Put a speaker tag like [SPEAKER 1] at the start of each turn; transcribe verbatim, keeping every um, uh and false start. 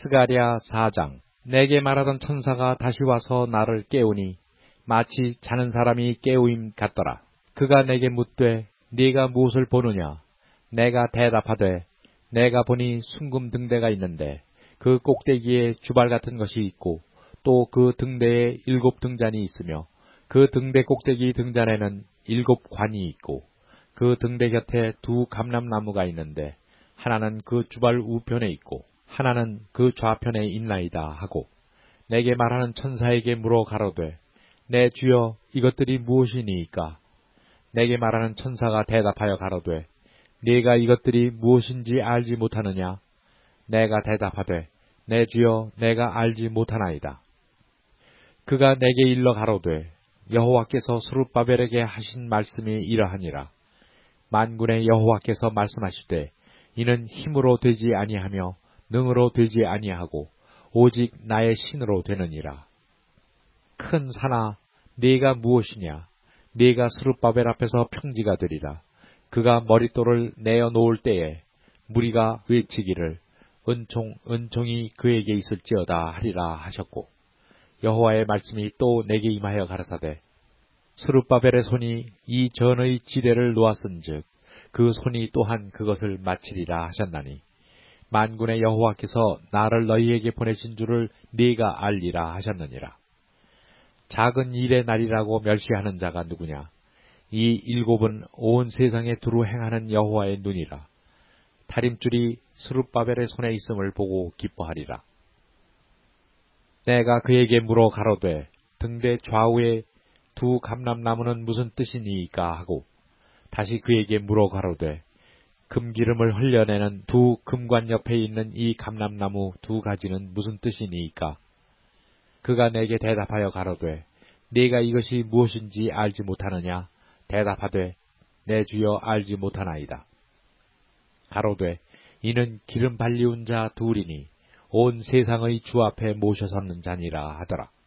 [SPEAKER 1] 스가랴 사 장. 내게 말하던 천사가 다시 와서 나를 깨우니 마치 자는 사람이 깨우임 같더라. 그가 내게 묻되 네가 무엇을 보느냐? 내가 대답하되 내가 보니 숭금 등대가 있는데 그 꼭대기에 주발 같은 것이 있고 또 그 등대에 일곱 등잔이 있으며 그 등대 꼭대기 등잔에는 일곱 관이 있고 그 등대 곁에 두 감람나무가 있는데 하나는 그 주발 우편에 있고 하나는 그 좌편에 있나이다 하고 내게 말하는 천사에게 물어 가로되 내 주여 이것들이 무엇이니이까? 내게 말하는 천사가 대답하여 가로되 네가 이것들이 무엇인지 알지 못하느냐? 내가 대답하되 내 주여 내가 알지 못하나이다. 그가 내게 일러 가로되 여호와께서 스룹바벨에게 하신 말씀이 이러하니라. 만군의 여호와께서 말씀하시되 이는 힘으로 되지 아니하며 능으로 되지 아니하고 오직 나의 신으로 되느니라. 큰 산아 네가 무엇이냐? 네가 스룹바벨 앞에서 평지가 되리라. 그가 머릿돌을 내어 놓을 때에 무리가 외치기를 은총 은총이 그에게 있을지어다 하리라 하셨고 여호와의 말씀이 또 내게 임하여 가라사대 스룹바벨의 손이 이 전의 지대를 놓았은즉 그 손이 또한 그것을 마치리라 하셨나니 만군의 여호와께서 나를 너희에게 보내신 줄을 네가 알리라 하셨느니라. 작은 일의 날이라고 멸시하는 자가 누구냐? 이 일곱은 온 세상에 두루 행하는 여호와의 눈이라. 다림줄이 스룹바벨의 손에 있음을 보고 기뻐하리라. 내가 그에게 물어 가로되 등대 좌우에 두 감람나무는 무슨 뜻이니이까 하고 다시 그에게 물어 가로되 금기름을 흘려내는 두 금관 옆에 있는 이 감람나무 두 가지는 무슨 뜻이니이까? 그가 내게 대답하여 가로되 네가 이것이 무엇인지 알지 못하느냐? 대답하되 내 주여 알지 못하나이다. 가로되 이는 기름 발리운 자 둘이니 온 세상의 주 앞에 모셔섰는 자니라 하더라.